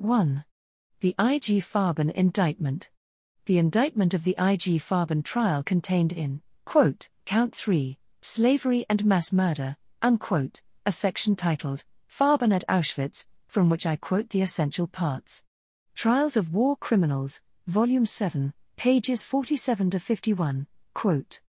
1. The IG Farben indictment. The indictment of the IG Farben trial contained in, quote, Count 3, Slavery and Mass Murder, unquote, a section titled, Farben at Auschwitz, from which I quote the essential parts. Trials of War Criminals, Volume 7, pages 47 to 51, quote.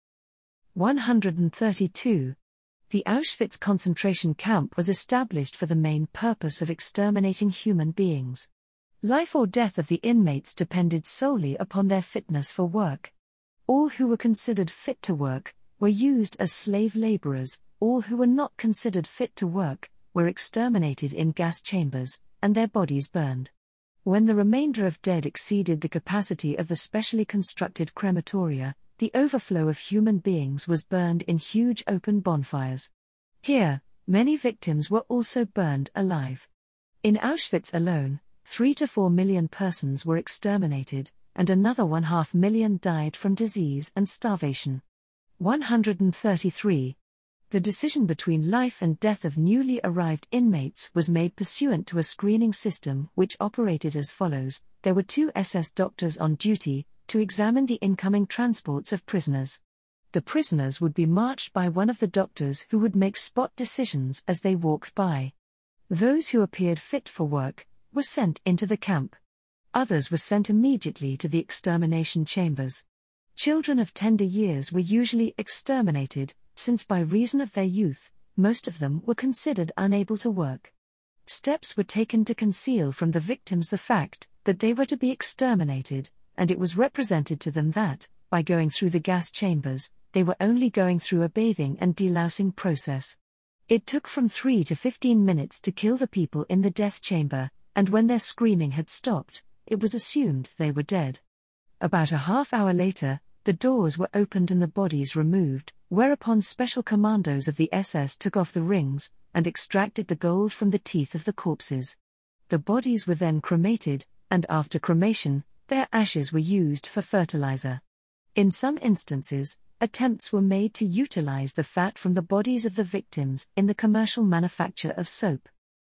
132. The Auschwitz concentration camp was established for the main purpose of exterminating human beings. Life or death of the inmates depended solely upon their fitness for work. All who were considered fit to work were used as slave laborers, all who were not considered fit to work were exterminated in gas chambers, and their bodies burned. When the remainder of dead exceeded the capacity of the specially constructed crematoria, the overflow of human beings was burned in huge open bonfires. Here, many victims were also burned alive. In Auschwitz alone, 3 to 4 million persons were exterminated, and another 1/2 million died from disease and starvation. 133. The decision between life and death of newly arrived inmates was made pursuant to a screening system which operated as follows. There were 2 SS doctors on duty to examine the incoming transports of prisoners. The prisoners would be marched by one of the doctors who would make spot decisions as they walked by. Those who appeared fit for work were sent into the camp. Others were sent immediately to the extermination chambers. Children of tender years were usually exterminated, since by reason of their youth, most of them were considered unable to work. Steps were taken to conceal from the victims the fact that they were to be exterminated, and it was represented to them that, by going through the gas chambers, they were only going through a bathing and delousing process. It took from 3 to 15 minutes to kill the people in the death chamber, and when their screaming had stopped, it was assumed they were dead. About a half hour later, the doors were opened and the bodies removed, whereupon special commandos of the SS took off the rings, and extracted the gold from the teeth of the corpses. The bodies were then cremated, and after cremation, their ashes were used for fertilizer. In some instances, attempts were made to utilize the fat from the bodies of the victims in the commercial manufacture of soap.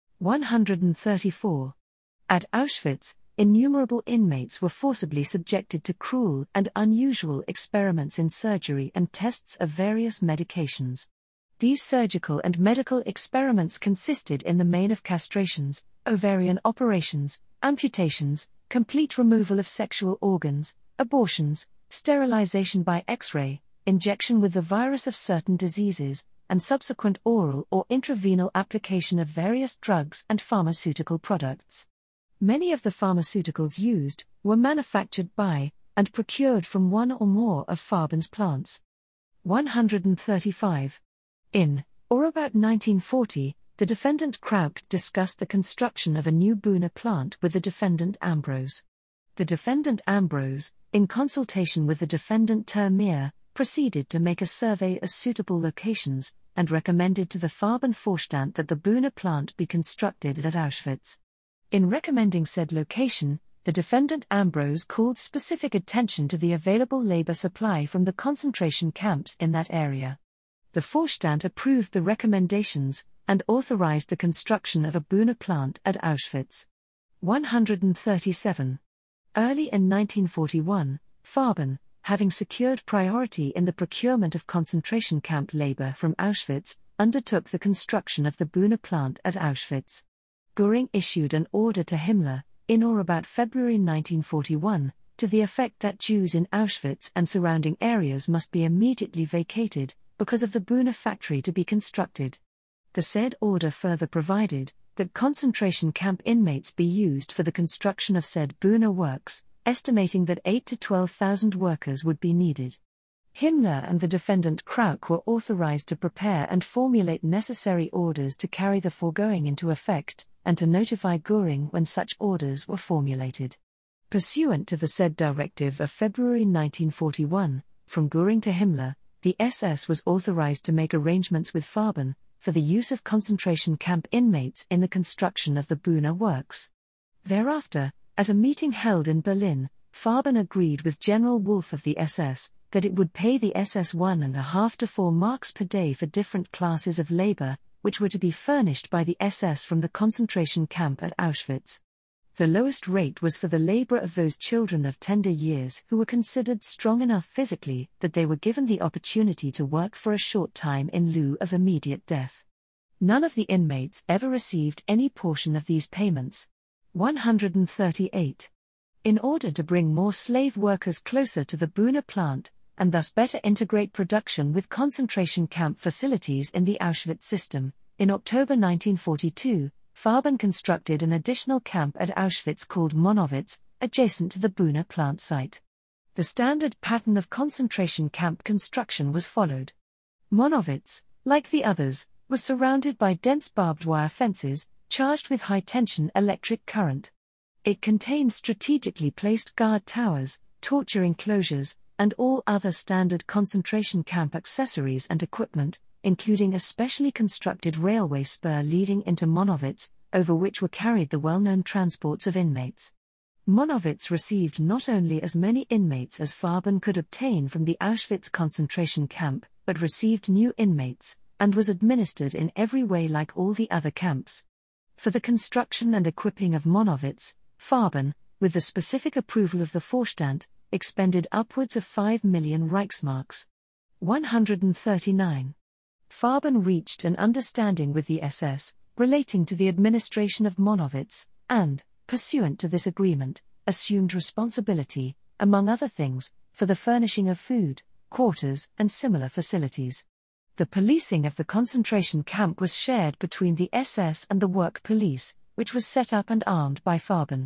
134. At Auschwitz, innumerable inmates were forcibly subjected to cruel and unusual experiments in surgery and tests of various medications. These surgical and medical experiments consisted in the main of castrations, ovarian operations, amputations, complete removal of sexual organs, abortions, sterilization by X-ray, injection with the virus of certain diseases, and subsequent oral or intravenous application of various drugs and pharmaceutical products. Many of the pharmaceuticals used were manufactured by and procured from one or more of Farben's plants. 135. In, or about 1940, the defendant Krauk discussed the construction of a new Buna plant with the defendant Ambrose. The defendant Ambrose, in consultation with the defendant Termeer, proceeded to make a survey of suitable locations, and recommended to the Farben-Vorstand that the Buna plant be constructed at Auschwitz. In recommending said location, the defendant Ambrose called specific attention to the available labor supply from the concentration camps in that area. The Vorstand approved the recommendations, and authorized the construction of a Buna plant at Auschwitz. 137. Early in 1941, Farben, having secured priority in the procurement of concentration camp labor from Auschwitz, undertook the construction of the Buna plant at Auschwitz. Göring issued an order to Himmler, in or about February 1941, to the effect that Jews in Auschwitz and surrounding areas must be immediately vacated, because of the Buna factory to be constructed. The said order further provided that concentration camp inmates be used for the construction of said Buna works, estimating that 8,000 to 12,000 workers would be needed. Himmler and the defendant Krauk were authorized to prepare and formulate necessary orders to carry the foregoing into effect, and to notify Göring when such orders were formulated. Pursuant to the said directive of February 1941, from Göring to Himmler, the SS was authorized to make arrangements with Farben for the use of concentration camp inmates in the construction of the Buna works. Thereafter, at a meeting held in Berlin, Farben agreed with General Wolf of the SS that it would pay the SS 1.5 to 4 marks per day for different classes of labor, which were to be furnished by the SS from the concentration camp at Auschwitz. The lowest rate was for the labor of those children of tender years who were considered strong enough physically that they were given the opportunity to work for a short time in lieu of immediate death. None of the inmates ever received any portion of these payments. 138. In order to bring more slave workers closer to the Buna plant, and thus better integrate production with concentration camp facilities in the Auschwitz system, in October 1942, Farben constructed an additional camp at Auschwitz called Monowitz, adjacent to the Buna plant site. The standard pattern of concentration camp construction was followed. Monowitz, like the others, was surrounded by dense barbed wire fences, charged with high-tension electric current. It contained strategically placed guard towers, torture enclosures, and all other standard concentration camp accessories and equipment, including a specially constructed railway spur leading into Monowitz, over which were carried the well-known transports of inmates. Monowitz received not only as many inmates as Farben could obtain from the Auschwitz concentration camp, but received new inmates, and was administered in every way like all the other camps. For the construction and equipping of Monowitz, Farben, with the specific approval of the Vorstand, expended upwards of 5 million Reichsmarks. 139. Farben reached an understanding with the SS, relating to the administration of Monowitz, and, pursuant to this agreement, assumed responsibility, among other things, for the furnishing of food, quarters, and similar facilities. The policing of the concentration camp was shared between the SS and the work police, which was set up and armed by Farben.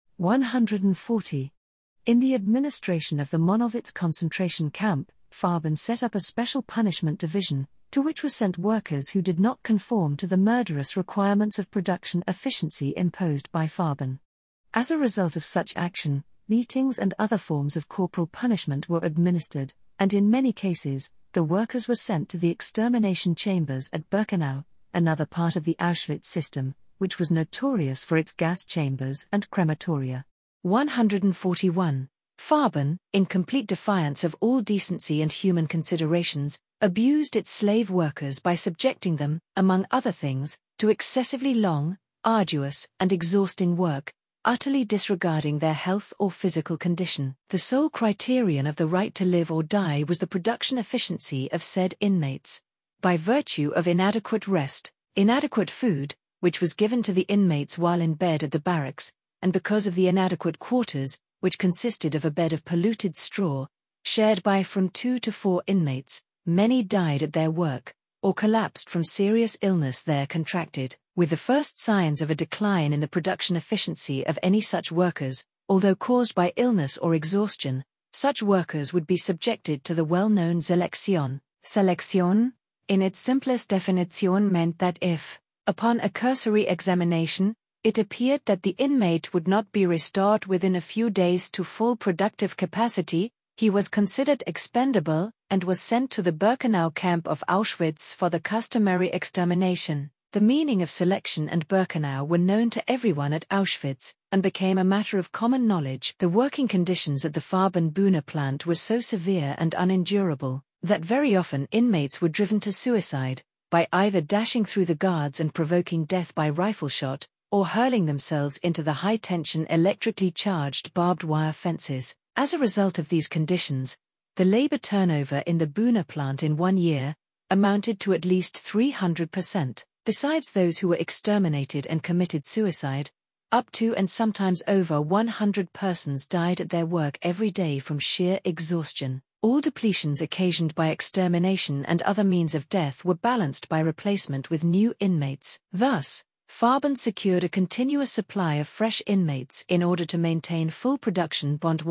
140. In the administration of the Monowitz concentration camp, Farben set up a special punishment division, to which were sent workers who did not conform to the murderous requirements of production efficiency imposed by Farben. As a result of such action, beatings and other forms of corporal punishment were administered, and in many cases, the workers were sent to the extermination chambers at Birkenau, another part of the Auschwitz system, which was notorious for its gas chambers and crematoria. 141. Farben, in complete defiance of all decency and human considerations, abused its slave workers by subjecting them, among other things, to excessively long, arduous, and exhausting work, utterly disregarding their health or physical condition. The sole criterion of the right to live or die was the production efficiency of said inmates. By virtue of inadequate rest, inadequate food, which was given to the inmates while in bed at the barracks, and because of the inadequate quarters, which consisted of a bed of polluted straw, shared by from 2 to 4 inmates, many died at their work, or collapsed from serious illness there contracted. With the first signs of a decline in the production efficiency of any such workers, although caused by illness or exhaustion, such workers would be subjected to the well-known Selektion. Selection, in its simplest definition, meant that if, upon a cursory examination, it appeared that the inmate would not be restored within a few days to full productive capacity, he was considered expendable, and was sent to the Birkenau camp of Auschwitz for the customary extermination. The meaning of selection and Birkenau were known to everyone at Auschwitz, and became a matter of common knowledge. The working conditions at the Farben-Buna plant were so severe and unendurable, that very often inmates were driven to suicide, by either dashing through the guards and provoking death by rifle shot, or hurling themselves into the high-tension electrically charged barbed wire fences. As a result of these conditions, the labor turnover in the Buna plant in 1 year amounted to at least 300%. Besides those who were exterminated and committed suicide, up to and sometimes over 100 persons died at their work every day from sheer exhaustion. All depletions occasioned by extermination and other means of death were balanced by replacement with new inmates. Thus, Farben secured a continuous supply of fresh inmates in order to maintain full production. Bond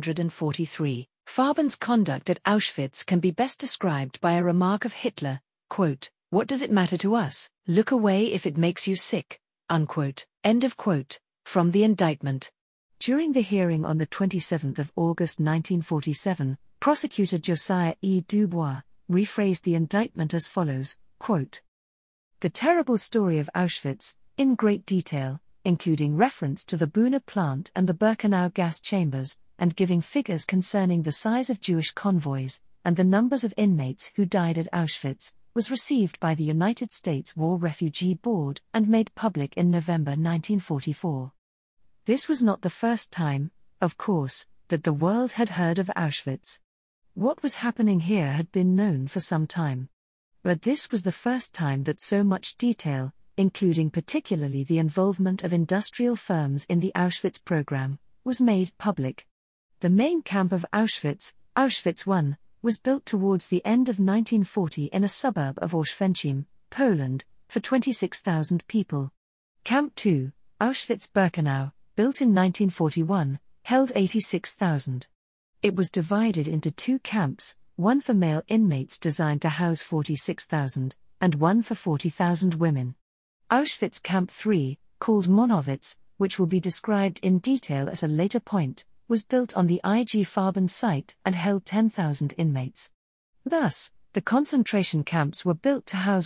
143. Farben's conduct at Auschwitz can be best described by a remark of Hitler, quote, "What does it matter to us? Look away if it makes you sick." Unquote. End of quote. From the indictment. During the hearing on the 27th of August 1947, prosecutor Josiah E. Dubois rephrased the indictment as follows, quote, "The terrible story of Auschwitz, in great detail, including reference to the Buna plant and the Birkenau gas chambers, and giving figures concerning the size of Jewish convoys, and the numbers of inmates who died at Auschwitz, was received by the United States War Refugee Board and made public in November 1944. This was not the first time, of course, that the world had heard of Auschwitz. What was happening here had been known for some time. But this was the first time that so much detail, including particularly the involvement of industrial firms in the Auschwitz program, was made public. The main camp of Auschwitz, Auschwitz I, was built towards the end of 1940 in a suburb of Oświęcim, Poland, for 26,000 people. Camp II, Auschwitz-Birkenau, built in 1941, held 86,000. It was divided into two camps, one for male inmates designed to house 46,000, and one for 40,000 women. Auschwitz Camp III, called Monowitz, which will be described in detail at a later point, was built on the IG Farben site and held 10,000 inmates. Thus, the concentration camps were built to house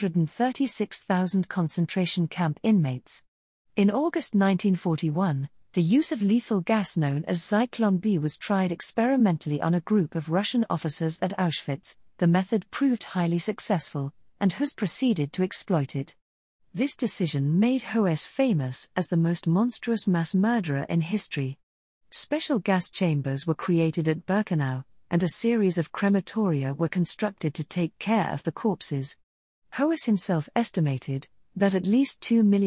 136,000 concentration camp inmates. In August 1941, the use of lethal gas known as Zyklon B was tried experimentally on a group of Russian officers at Auschwitz. The method proved highly successful, and Höss proceeded to exploit it. This decision made Höss famous as the most monstrous mass murderer in history. Special gas chambers were created at Birkenau, and a series of crematoria were constructed to take care of the corpses. Höss himself estimated that at least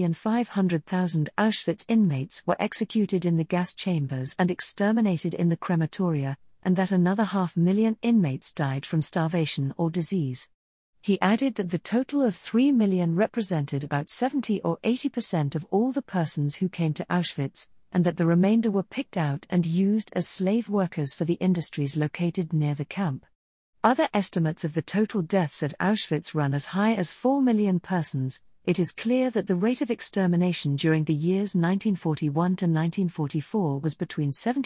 2,500,000 Auschwitz inmates were executed in the gas chambers and exterminated in the crematoria, and that another 500,000 inmates died from starvation or disease. He added that the total of 3 million represented about 70 or 80% of all the persons who came to Auschwitz, and that the remainder were picked out and used as slave workers for the industries located near the camp. Other estimates of the total deaths at Auschwitz run as high as 4 million persons. It is clear that the rate of extermination during the years 1941 to 1944 was between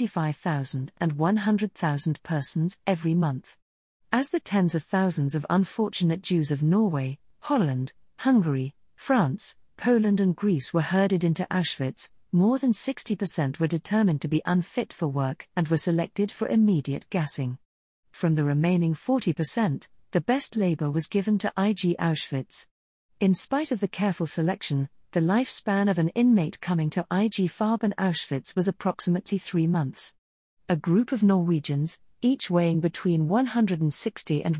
75,000 and 100,000 persons every month. As the tens of thousands of unfortunate Jews of Norway, Holland, Hungary, France, Poland and Greece were herded into Auschwitz, more than 60% were determined to be unfit for work and were selected for immediate gassing. From the remaining 40%, the best labor was given to IG Auschwitz. In spite of the careful selection, the lifespan of an inmate coming to IG Farben Auschwitz was approximately 3 months. A group of Norwegians, each weighing between 160 and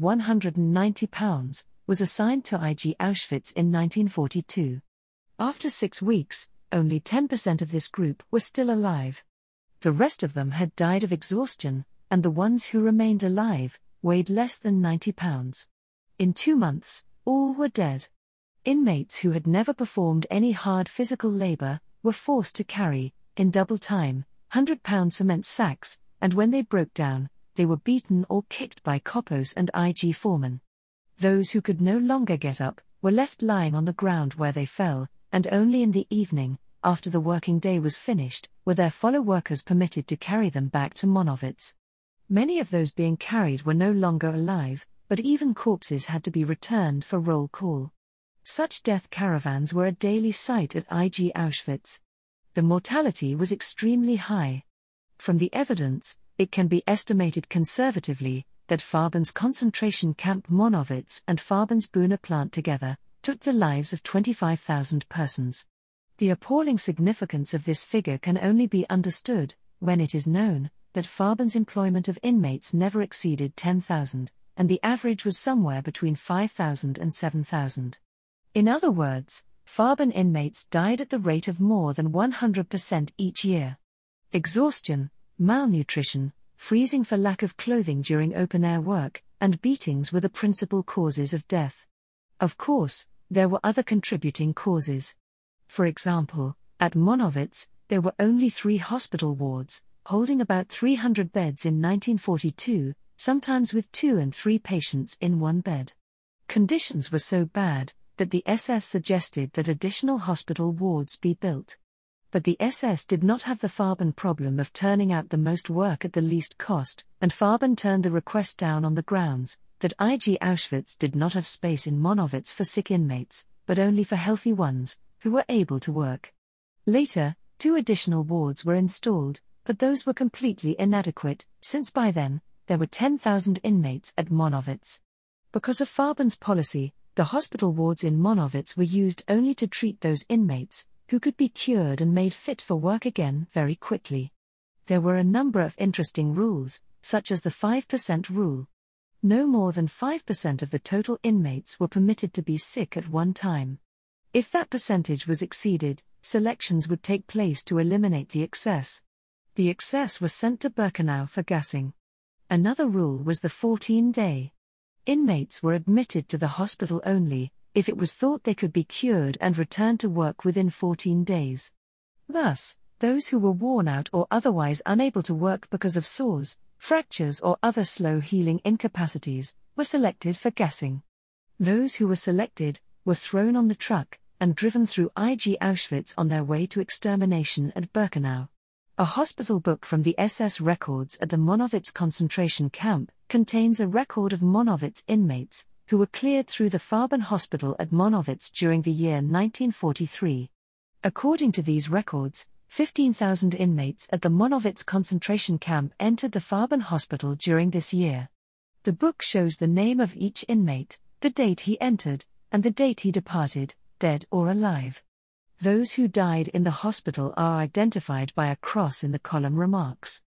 190 pounds, was assigned to IG Auschwitz in 1942. After 6 weeks, only 10% of this group were still alive. The rest of them had died of exhaustion, and the ones who remained alive weighed less than 90 pounds. In 2 months, all were dead. Inmates who had never performed any hard physical labor were forced to carry, in double time, 100-pound cement sacks, and when they broke down, they were beaten or kicked by coppers and IG foremen. Those who could no longer get up were left lying on the ground where they fell, and only in the evening, after the working day was finished, were their fellow workers permitted to carry them back to Monowitz. Many of those being carried were no longer alive, but even corpses had to be returned for roll call. Such death caravans were a daily sight at IG Auschwitz. The mortality was extremely high. From the evidence, it can be estimated conservatively that Farben's concentration camp Monowitz and Farben's Buna plant together took the lives of 25,000 persons. The appalling significance of this figure can only be understood when it is known that Farben's employment of inmates never exceeded 10,000, and the average was somewhere between 5,000 and 7,000. In other words, Farben inmates died at the rate of more than 100% each year. Exhaustion, malnutrition, freezing for lack of clothing during open-air work, and beatings were the principal causes of death. Of course, there were other contributing causes. For example, at Monowitz, there were only 3 hospital wards, holding about 300 beds in 1942, sometimes with 2 and 3 patients in one bed. Conditions were so bad that the SS suggested that additional hospital wards be built. But the SS did not have the Farben problem of turning out the most work at the least cost, and Farben turned the request down on the grounds that IG Auschwitz did not have space in Monowitz for sick inmates, but only for healthy ones, who were able to work. Later, 2 additional wards were installed, but those were completely inadequate, since by then, there were 10,000 inmates at Monowitz. Because of Farben's policy, the hospital wards in Monowitz were used only to treat those inmates, who could be cured and made fit for work again very quickly. There were a number of interesting rules, such as the 5% rule. No more than 5% of the total inmates were permitted to be sick at one time. If that percentage was exceeded, selections would take place to eliminate the excess. The excess was sent to Birkenau for gassing. Another rule was the 14-day. Inmates were admitted to the hospital only if it was thought they could be cured and returned to work within 14 days. Thus, those who were worn out or otherwise unable to work because of sores, fractures or other slow-healing incapacities, were selected for gassing. Those who were selected were thrown on the truck and driven through IG Auschwitz on their way to extermination at Birkenau. A hospital book from the SS records at the Monowitz concentration camp contains a record of Monowitz inmates who were cleared through the Farben Hospital at Monowitz during the year 1943. According to these records, 15,000 inmates at the Monowitz concentration camp entered the Farben Hospital during this year. The book shows the name of each inmate, the date he entered, and the date he departed, dead or alive. Those who died in the hospital are identified by a cross in the column remarks.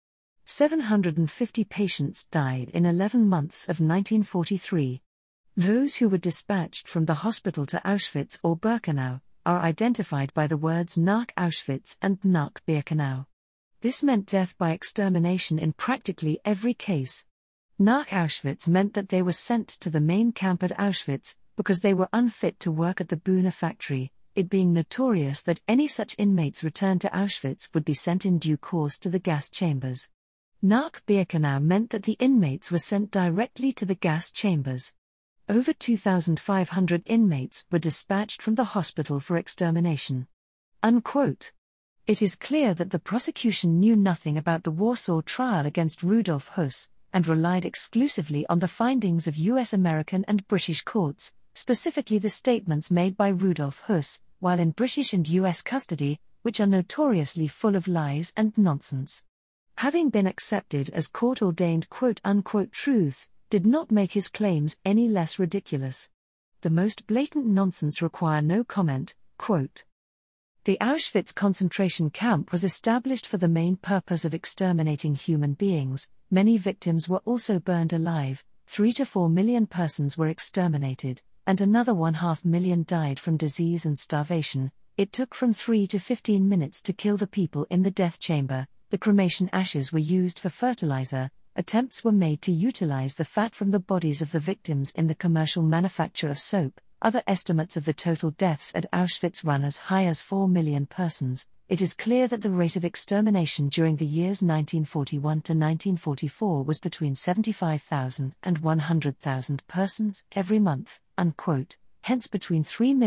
750 patients died in 11 months of 1943. Those who were dispatched from the hospital to Auschwitz or Birkenau are identified by the words Nach Auschwitz and Nach Birkenau. This meant death by extermination in practically every case. Nach Auschwitz meant that they were sent to the main camp at Auschwitz because they were unfit to work at the Buna factory, it being notorious that any such inmates returned to Auschwitz would be sent in due course to the gas chambers. Nach Birkenau meant that the inmates were sent directly to the gas chambers. Over 2,500 inmates were dispatched from the hospital for extermination. Unquote. It is clear that the prosecution knew nothing about the Warsaw trial against Rudolf Höss, and relied exclusively on the findings of US, American and British courts, specifically the statements made by Rudolf Höss, while in British and US custody, which are notoriously full of lies and nonsense. Having been accepted as court-ordained quote-unquote truths, did not make his claims any less ridiculous. The most blatant nonsense require no comment, quote. The Auschwitz concentration camp was established for the main purpose of exterminating human beings. Many victims were also burned alive, 3 to 4 million persons were exterminated, and another 1/2 million died from disease and starvation. It took from 3 to 15 minutes to kill the people in the death chamber. The cremation ashes were used for fertilizer. Attempts were made to utilize the fat from the bodies of the victims in the commercial manufacture of soap. Other estimates of the total deaths at Auschwitz run as high as 4 million persons. It is clear that the rate of extermination during the years 1941 to 1944 was between 75,000 and 100,000 persons every month, unquote. Hence between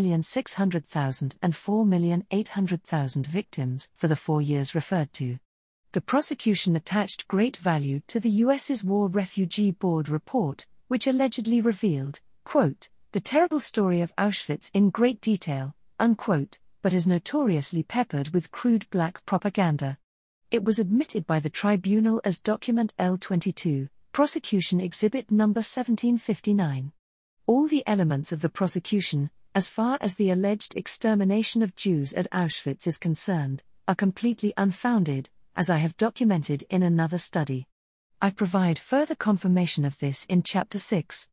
3,600,000 and 4,800,000 victims for the 4 years referred to. The prosecution attached great value to the US's War Refugee Board report, which allegedly revealed, quote, the terrible story of Auschwitz in great detail, unquote, but is notoriously peppered with crude black propaganda. It was admitted by the tribunal as Document L-22, Prosecution Exhibit No. 1759. All the elements of the prosecution, as far as the alleged extermination of Jews at Auschwitz is concerned, are completely unfounded, as I have documented in another study. I provide further confirmation of this in Chapter 6.